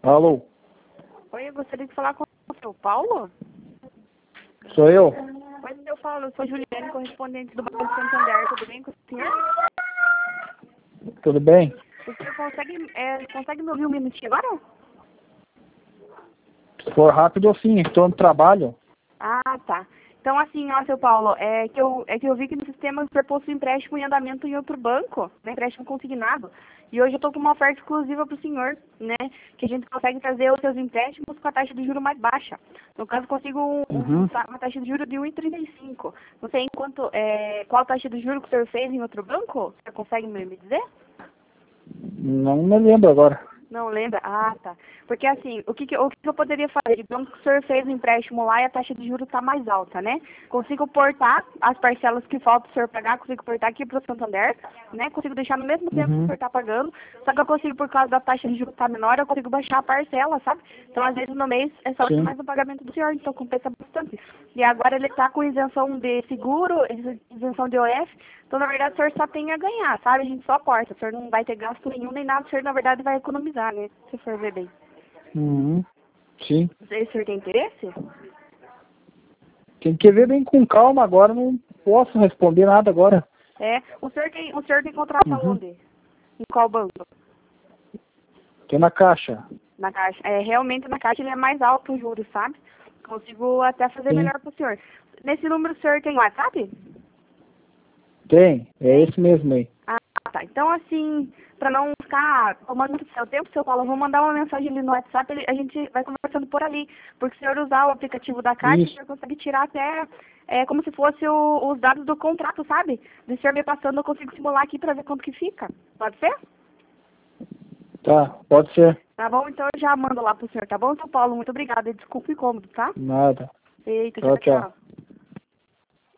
Alô? Oi, eu gostaria de falar com o seu Paulo. Sou eu? Oi, seu Paulo, eu sou Juliane, correspondente do Banco Santander. Tudo bem com o senhor? Tudo bem? O senhor consegue me ouvir um minutinho agora? Se for rápido assim, estou no trabalho. Ah, tá. Então, assim, ó, seu Paulo, é que eu vi que no sistema foi posto empréstimo em andamento em outro banco, né, empréstimo consignado. E hoje eu estou com uma oferta exclusiva para o senhor, né, que a gente consegue trazer os seus empréstimos com a taxa de juros mais baixa. No caso, consigo uma taxa de juros de 1,35. Não sei qual taxa de juros que o senhor fez em outro banco? Você consegue me dizer? Não me lembro agora. Não lembra? Ah, tá. Porque assim, o que eu poderia fazer? Digamos que o senhor fez o empréstimo lá e a taxa de juros está mais alta, né? Consigo portar as parcelas que faltam o senhor pagar, consigo portar aqui para o Santander, né? Consigo deixar no mesmo tempo que o senhor está pagando, só que eu consigo, por causa da taxa de juros estar menor, eu consigo baixar a parcela, sabe? Então, às vezes, no mês é só Sim. mais um pagamento do senhor, então compensa bastante. E agora ele está com isenção de seguro, isenção de OF, então, na verdade, o senhor só tem a ganhar, sabe? A gente só aporta, o senhor não vai ter gasto nenhum nem nada, o senhor, na verdade, vai economizar, né? Se for ver bem. Sim. O senhor tem interesse? Tem que ver bem com calma agora, não posso responder nada agora. É. O senhor tem contrato aonde? Em qual banco? Tô na caixa. Na Caixa. É, realmente na Caixa ele é mais alto o juros, sabe? Consigo até fazer Sim. melhor pro senhor. Nesse número o senhor tem WhatsApp? Tem, é Tem? esse mesmo aí. Ah, tá. Então, assim, para não ficar tomando muito seu tempo, seu Paulo, eu vou mandar uma mensagem ali no WhatsApp, a gente vai conversando por ali. Porque se o senhor usar o aplicativo da Caixa, o Isso. senhor consegue tirar até como se fosse os dados do contrato, sabe? Se o senhor me passando, eu consigo simular aqui para ver quanto que fica. Pode ser? Tá, pode ser. Tá bom? Então eu já mando lá pro senhor, tá bom, seu Paulo? Muito obrigada. Desculpe o incômodo, tá? Nada. Eita, Tchau, tchau, tchau. tchau.